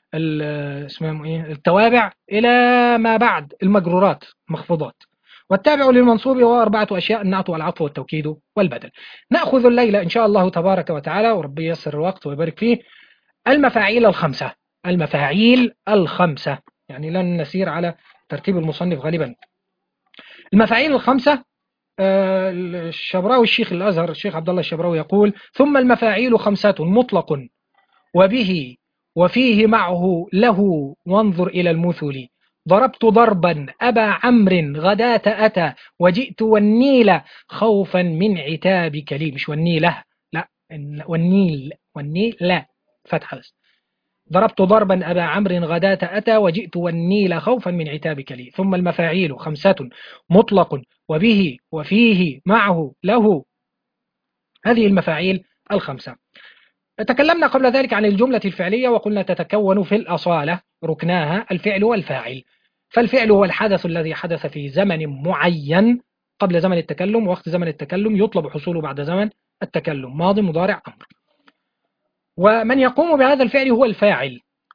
التوابع إلى ما بعد المجرورات مخفوضات. والتابع للمنصوب هو 4 أشياء: النعت والعطف والتوكيد والبدل. نأخذ الليلة إن شاء الله تبارك وتعالى، وربي ييسر الوقت ويبارك فيه، المفاعيل الخمسة. المفاعيل الخمسة، يعني لن نسير على ترتيب المصنف غالبا. المفاعيل الخمسة، الشبراوي الشيخ الأزهر الشيخ عبد الله الشبراوي يقول: ثم المفاعيل 5 مطلق وبه وفيه معه له، وانظر إلى المثل. ضربت ضربا أبا عمرو غداة أتى، وجئت والنيل خوفا من عتابك لي. مش والنيله، لا، والنيل لا، فتح بس. ضربت ضربا أبا عمرو غداة أتى، وجئت والنيل خوفا من عتابك لي. ثم المفاعيل 5 مطلق وبه وفيه معه له، هذه المفاعيل الخمسة. تكلمنا قبل ذلك عن الجملة الفعلية وقلنا تتكون في الأصالة ركناها الفعل والفاعل. فالفعل هو الحدث الذي حدث في زمن معين قبل زمن التكلم، ووقت زمن التكلم يطلب حصوله بعد زمن التكلم، ماضي، مضارع، أمر. ومن يقوم بهذا الفعل هو الفاعل،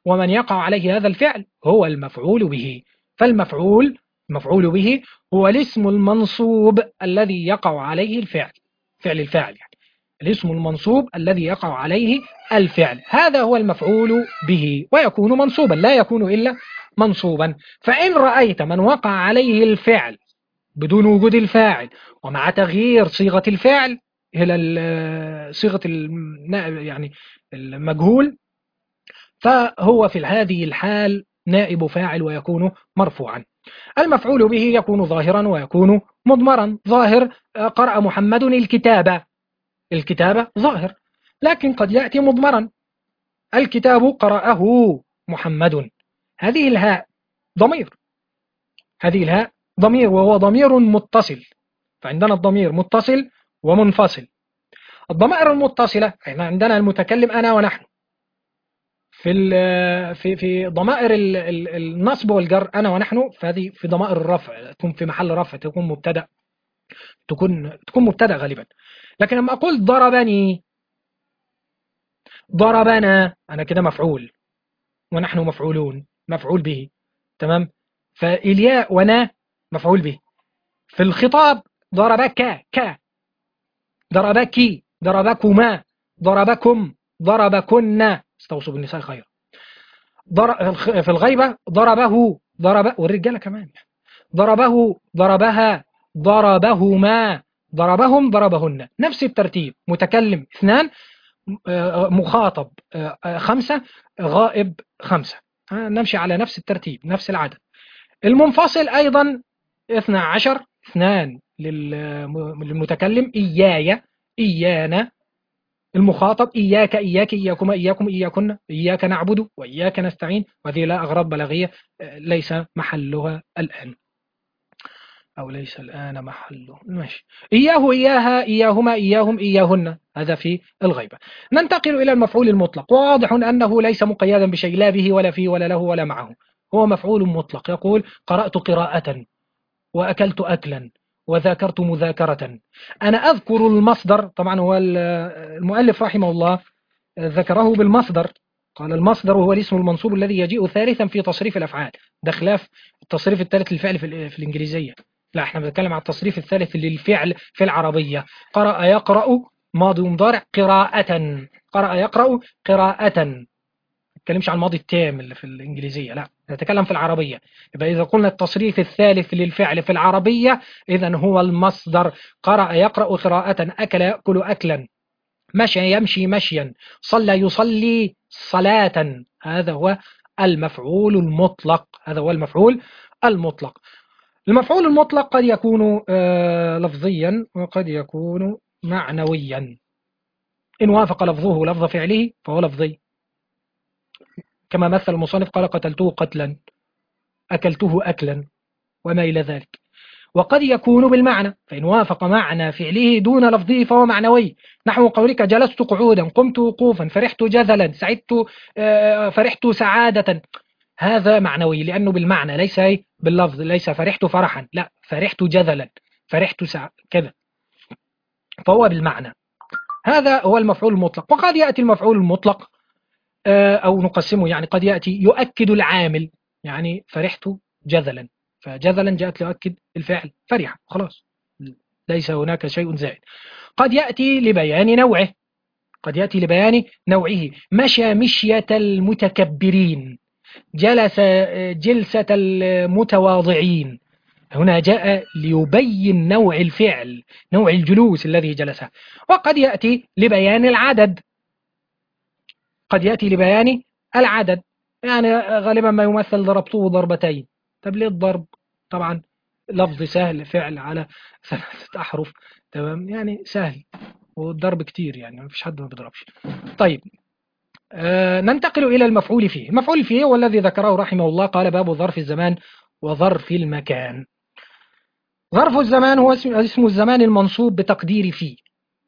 ومن يقع عليه هذا الفعل هو المفعول به. المفعول به هو الاسم المنصوب الذي يقع عليه الفعل، فعل الفاعل يعني، الاسم المنصوب الذي يقع عليه الفعل، هذا هو المفعول به، ويكون منصوبا، لا يكون إلا منصوبا. فإن رأيت من وقع عليه الفعل بدون وجود الفاعل ومع تغيير صيغة الفعل إلى صيغة يعني المجهول، فهو في هذه الحال نائب فاعل ويكون مرفوعا. المفعول به يكون ظاهرا ويكون مضمرا. ظاهر، قرأ محمد الكتابة، الكتابة ظاهر، لكن قد يأتي مضمرا، الكتاب قرأه محمد. هذه الهاء ضمير، هذه الهاء ضمير، وهو ضمير متصل. فعندنا الضمير متصل ومنفصل. الضمائر المتصلة احنا عندنا المتكلم أنا ونحن. في ضمائر النصب والجر أنا ونحن، فهذه في ضمائر الرفع، تكون في محل رفع، تكون مبتدأ، تكون مبتدأ غالبا. لكن لما أقول ضربني، ضربنا، أنا كده مفعول ونحن مفعولون، مفعول به، تمام. فالياء ونا مفعول به. في الخطاب ضربك، ضربك، ضربكما، ضربكم، ضربكن، استوصوا بالنساء خيرا. في الغيبة ضربه، والرجالة كمان، ضربه، ضربها، ضربهما، ضربهم، ضربهن، نفس الترتيب. متكلم اثنان، مخاطب خمسة، غائب خمسة، نمشي على نفس الترتيب، نفس العدد. المنفصل أيضا 12، اثنان للمتكلم، إياي، إيانا. المخاطب إياك، إياك، إياكما، إياكم، إياكن، إياك نعبد وإياك نستعين. وهذه لا أغراض بلاغية ليس محلها الآن، أو ليس الآن محله، ماشي. إياه، إياها، إياهما، إياهم، إياهن، هذا في الغيبة. ننتقل إلى المفعول المطلق، واضح أنه ليس مقيدا بشيء، لا به ولا فيه ولا له ولا معه، هو مفعول مطلق. يقول قرأت قراءة، وأكلت أكلا، وذاكرت مذاكرة. أنا أذكر المصدر، طبعا هو المؤلف رحمه الله ذكره بالمصدر، قال المصدر هو الاسم المنصوب الذي يجيء ثالثا في تصريف الأفعال. ده خلاف التصريف الثالث للفعل في الإنجليزية، لا احنا بنتكلم عن التصريف الثالث للفعل في العربية. قرأ يقرأ ماضي مضارع قراءة، قرأ يقرأ قراءة، ما نتكلمش عن الماضي التام اللي في الإنجليزية، لا نتكلم في العربية. يبقى إذا قلنا التصريف الثالث للفعل في العربية إذن هو المصدر. قرأ يقرأ قراءة، أكل يأكل أكلا، مشى يمشي مشيا، صلى يصلي صلاة. هذا هو المفعول المطلق، هذا هو المفعول المطلق. المفعول المطلق قد يكون لفظيا وقد يكون معنويا. إن وافق لفظه لفظ فعله فهو لفظي، كما مثل المصنف قال قتلته قتلا، أكلته أكلا، وما إلى ذلك. وقد يكون بالمعنى، فإن وافق معنى فعله دون لفظه فهو معنوي، نحو قولك جلست قعودا، قمت وقوفا، فرحت جذلا، سعدت، فرحت سعادة. هذا معنوي لأنه بالمعنى ليس باللفظ، ليس فرحت فرحا، لا فرحت جذلا، فرحت كذا، فهو بالمعنى. هذا هو المفعول المطلق. وقد يأتي المفعول المطلق أو نقسمه، يعني قد يأتي يؤكد العامل، يعني فرحت جذلا، فجذلا جاءت ليؤكد الفعل فرح، خلاص ليس هناك شيء زائد. قد يأتي لبيان نوعه، قد يأتي لبيان نوعه، مشى مشية المتكبرين، جلس جلسة المتواضعين. هنا جاء ليبين نوع الفعل، نوع الجلوس الذي جلسه. وقد يأتي لبيان العدد، قد يأتي لبيان العدد، يعني غالبا ما يمثل ضربته ضربتين. طب ليه الضرب؟ طبعا لفظ سهل، فعل على 3 أحرف، تمام، يعني سهل، والضرب كتير، يعني ما فيش حد ما بيضربش. طيب ننتقل إلى المفعول فيه. المفعول فيه هو الذي ذكره رحمه الله، قال باب ظرف الزمان وظرف المكان. ظرف الزمان هو اسم الزمان المنصوب بتقدير فيه،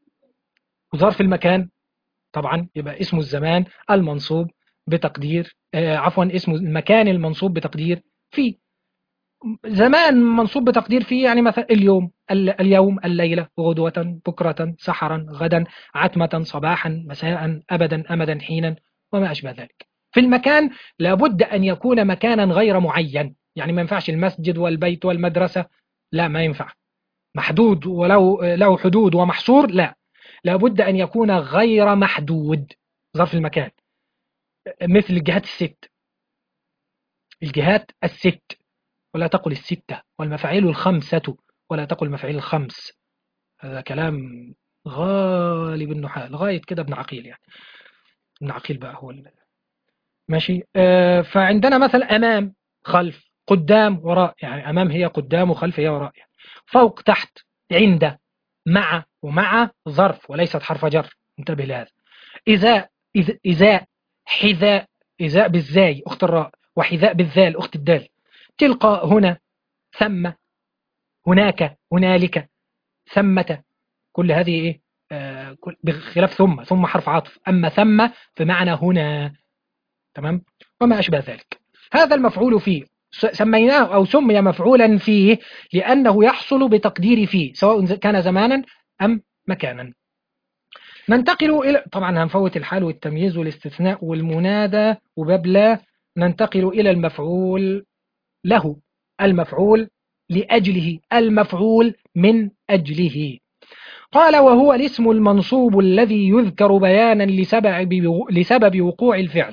وظرف المكان طبعا يبقى اسم الزمان المنصوب بتقدير عفوا اسم المكان المنصوب بتقدير فيه. زمان منصوب بتقدير فيه، يعني مثلا اليوم، اليوم، الليلة، غدوة، بكرة، سحرا، غدا، عتمة، صباحا، مساء، أبدا، أمدا، حينا، وما أشبه ذلك. في المكان لابد أن يكون مكانا غير معين، يعني ما ينفعش المسجد والبيت والمدرسة، لا ما ينفع. محدود ولو له حدود ومحصور، لا، لابد أن يكون غير محدود ظرف المكان. مثل الجهات الست، الجهات الست، ولا تقل الستة، والمفاعيل الخمسة ولا تقل المفاعيل الخمس. هذا كلام غالب النحاة لغاية كده ابن عقيل، يعني ابن عقيل بقى هو ماشي. فعندنا مثلا أمام، خلف، قدام، وراء، يعني أمام هي قدام وخلف هي وراء، يعني فوق، تحت، عند، مع، ومع ظرف وليست حرف جر، انتبه لهذا. إذا، إذاء، حذاء، إذاء بالزاي أخت الراء، وحذاء بالذال أخت الدال. تلقى، هنا، ثم، هناك، هنالك، ثمة، كل هذه إيه؟ بخلاف ثم حرف عطف، أما ثم بمعنى هنا. تمام. وما أشبه ذلك. هذا المفعول فيه سميناه أو سمي مفعولا فيه لأنه يحصل بتقدير فيه، سواء كان زمانا أم مكانا. ننتقل إلى، طبعا هنفوت الحال والتمييز والاستثناء والمنادى وباب لا. ننتقل إلى المفعول له، المفعول لأجله، المفعول من أجله. قال: وهو الاسم المنصوب الذي يذكر بيانا لسبب وقوع الفعل.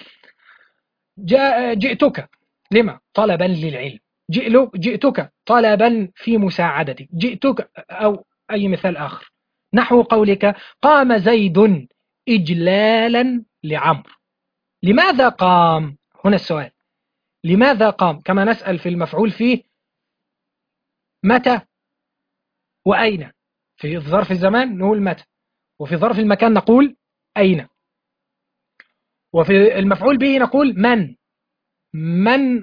جئتك، لما؟ طلبا للعلم. جئتك طلبا في مساعدتك. جئتك، أو أي مثال آخر، نحو قولك: قام زيد إجلالا لعمرو. لماذا قام؟ هنا السؤال، لماذا قام؟ كما نسأل في المفعول فيه متى وأين. في ظرف الزمان نقول متى، وفي ظرف المكان نقول أين، وفي المفعول به نقول من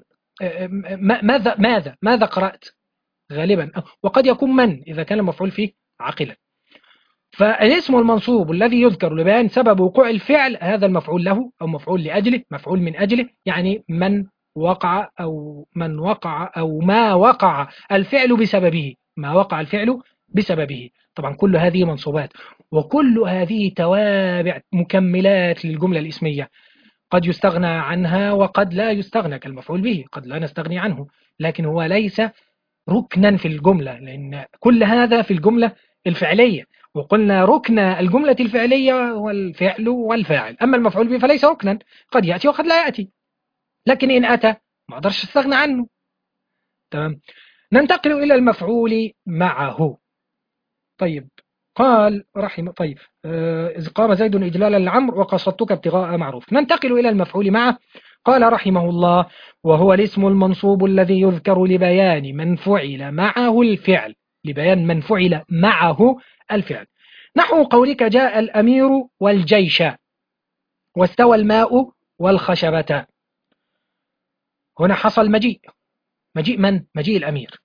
ماذا قرأت غالبا، وقد يكون من إذا كان المفعول فيه عاقلا. فالاسم المنصوب الذي يذكر لبيان سبب وقوع الفعل هذا المفعول له أو مفعول لأجله، مفعول من أجله، يعني من وقع أو ما وقع الفعل بسببه، ما وقع الفعل بسببه. طبعا كل هذه منصوبات، وكل هذه توابع مكملات للجملة الاسمية، قد يستغنى عنها وقد لا يستغنى، كالمفعول به قد لا نستغني عنه، لكن هو ليس ركنا في الجملة، لأن كل هذا في الجملة الفعلية، وقلنا ركن الجملة الفعلية والفعل والفاعل، أما المفعول به فليس ركنا، قد يأتي وقد لا يأتي، لكن إن أتى ما أقدرش أستغنى عنه. تمام. ننتقل إلى المفعول معه. طيب، قال طيب، إذ قام زيد إجلالا لعمرو وقصدتك ابتغاء معروف. ننتقل إلى المفعول معه. قال رحمه الله: وهو الاسم المنصوب الذي يذكر لبيان من فعل معه الفعل، لبيان من فعل معه الفعل. نحو قولك: جاء الأمير والجيش، واستوى الماء والخشبة. هنا حصل مجيء. مجيء من؟ مجيء الأمير.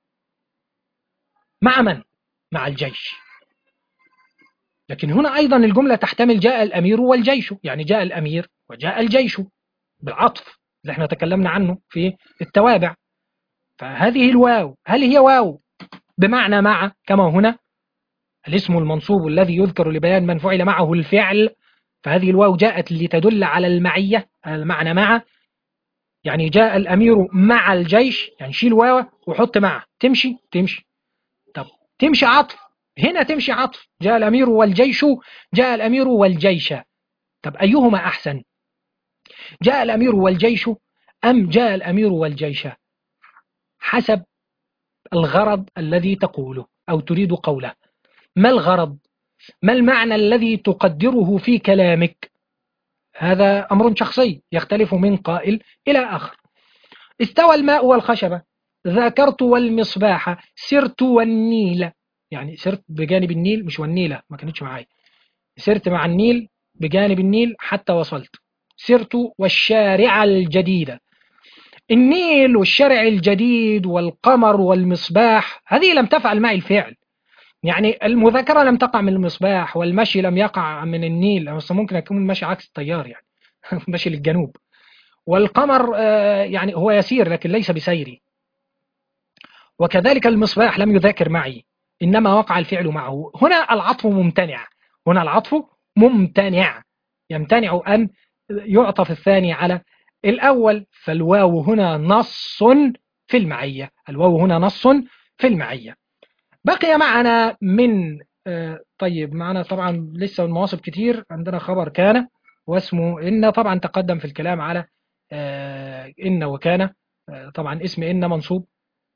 مع من؟ مع الجيش. لكن هنا أيضا الجملة تحتمل جاء الأمير والجيش، يعني جاء الأمير وجاء الجيش بالعطف اللي احنا تكلمنا عنه في التوابع. فهذه الواو هل هي واو بمعنى مع كما هنا الاسم المنصوب الذي يذكر لبيان من فعل معه الفعل، فهذه الواو جاءت لتدل على المعية، على المعنى مع، يعني جاء الأمير مع الجيش، يعني شيل واو وحط مع، تمشي. طب تمشي عطف، هنا تمشي عطف، جاء الأمير والجيش، جاء الأمير والجيش. طب أيهما أحسن، جاء الأمير والجيش أم جاء الأمير والجيش؟ حسب الغرض الذي تقوله أو تريد قوله. ما الغرض؟ ما المعنى الذي تقدره في كلامك؟ هذا أمر شخصي يختلف من قائل إلى آخر. استوى الماء والخشبة، ذاكرت والمصباح، سرت والنيل، يعني سرت بجانب النيل مش والنيلة، ما كانتش معايا، سرت مع النيل بجانب النيل حتى وصلت. سرت والشارع الجديد. النيل والشارع الجديد والقمر والمصباح هذه لم تفعل معي الفعل، يعني المذاكرة لم تقع من المصباح، والمشي لم يقع من النيل، بس ممكن يكون المشي عكس التيار يعني مشي للجنوب. والقمر يعني هو يسير لكن ليس بسيري. وكذلك المصباح لم يذاكر معي، إنما وقع الفعل معه. هنا العطف ممتنع، هنا العطف ممتنع، يمتنع أن يعطف الثاني على الأول، فالواو هنا نص في المعية، الواو هنا نص في المعية. بقي معنا من طيب معنا طبعا لسه المواصف كتير. عندنا خبر كان واسمه إن، طبعا تقدم في الكلام على إن وكان. طبعا اسم إن منصوب،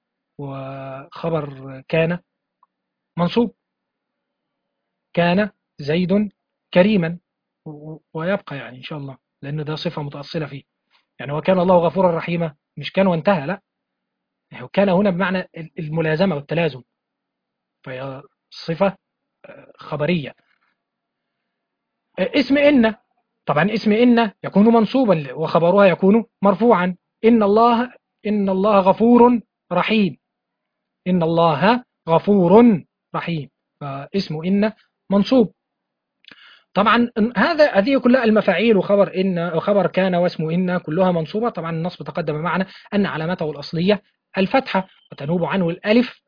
وخبر كان منصوب. كان زيد كريما، ويبقى يعني إن شاء الله، لأن ده صفة متأصلة فيه. يعني وكان الله غفورا رحيما، مش كان وانتهى، لا، يعني كان هنا بمعنى الملازمة والتلازم، فهي صفة خبرية. اسم إن، طبعا اسم إن يكون منصوبا وخبرها يكون مرفوعا. إن الله، إن الله غفور رحيم، إن الله غفور رحيم، فاسم إن منصوب. طبعا هذه كلها المفاعيل وخبر إن وخبر كان واسم إن كلها منصوبة. طبعا النصب تقدم معنا أن علامته الأصلية الفتحة، وتنوب عنه الألف،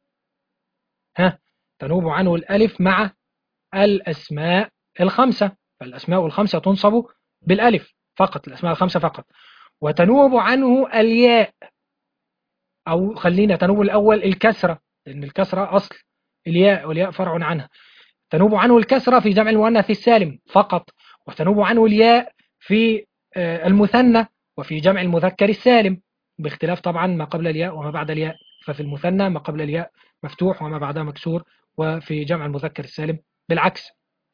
تنوب عنه الألف مع الأسماء الخمسة، فالأسماء الخمسة تنصب بالألف فقط، الأسماء الخمسة فقط. وتنوب عنه الياء، أو خلينا تنوب الأول الكسرة، لأن الكسرة أصل الياء والياء فرع عنها. تنوب عنه الكسرة في جمع المؤنث السالم فقط، وتنوب عنه الياء في المثنى وفي جمع المذكر السالم، باختلاف طبعا ما قبل الياء وما بعد الياء. ففي المثنى ما قبل الياء مفتوح وما بعدها مكسور، وفي جمع المذكر السالم بالعكس.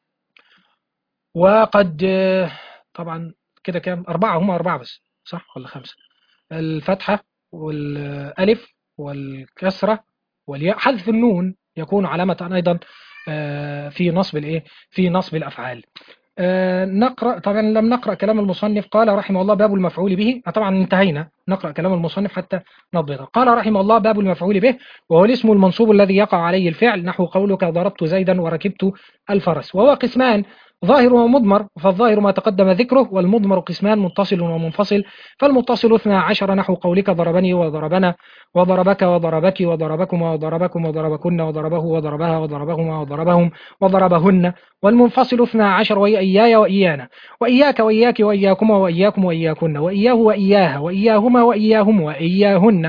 وقد طبعا كده كام؟ أربعة، هم أربعة بس صح ولا خمسة؟ الفتحة والألف والكسرة والياء، حذف النون يكون علامة أيضا في نصب الإيه؟ في نصب الأفعال. نقرأ، طبعا لم نقرأ كلام المصنف. قال رحمه الله باب المفعول به، طبعا انتهينا نقرأ كلام المصنف حتى نضبطه. قال رحمه الله باب المفعول به، وهو الاسم المنصوب الذي يقع عليه الفعل، نحو قولك ضربت زيدا وركبت الفرس. وهو قسمان، ظاهر ومضمر. فالظاهر ما تقدم ذكره، والمضمر قسمان، متصل ومنفصل. فالمتصل 12، نحو قولك ضربني وضربنا وضربك وضربك وضربكما وضربكم وضربكن وضربه وضربها وضربهما وضربهم وضربهن. والمنفصل 12، وهي إياي وإيانا وإياك وإياك وإياكما وإياكم وإياكن وإياه وإياها وإياهما وإياهم وإياهن.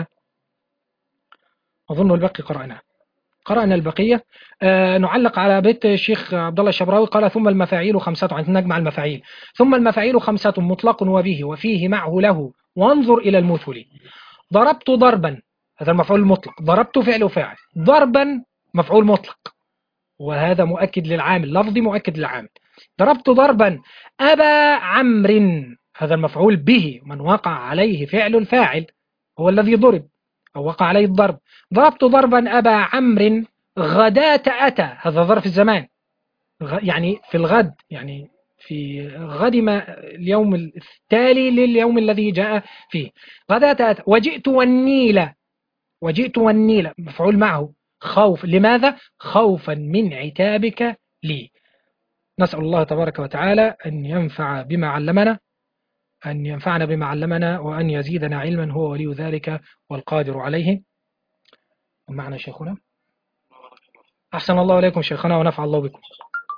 أظن الباقي قرأنا البقية. نعلق على بيت الشيخ عبد الله الشبراوي. قال ثم المفاعيل خمسة، عندنا نجمع المفاعيل. ثم المفاعيل خمسة، مطلق وبه وفيه معه له، وانظر إلى المثل. ضربت ضربا، هذا المفعول المطلق. ضربت فعل وفاعل، ضربا مفعول مطلق، وهذا مؤكد للعامل، لفظي مؤكد للعامل. ضربت ضربا أبا عمرو، هذا المفعول به، من وقع عليه فعل الفاعل هو الذي ضرب أو وقع عليه الضرب. ضربت ضربا أبا عمرو غداة أتى، هذا ظرف الزمان، يعني في الغد، يعني في غد ما اليوم التالي لليوم الذي جاء فيه. غداة أتى. وجئت والنيل، وجئت والنيل مفعول معه خوف، لماذا؟ خوفا من عتابك لي. نسأل الله تبارك وتعالى أن ينفع بما علمنا، أن ينفعنا بما علمنا، وأن يزيدنا علما، هو ولي ذلك والقادر عليه. ومعنا شيخنا. أحسن الله إليكم شيخنا، ونفع الله بكم.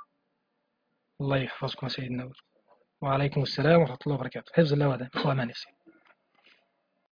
الله يحفظكم سيدنا. وعليكم السلام ورحمة الله وبركاته. حفظ الله وأمان.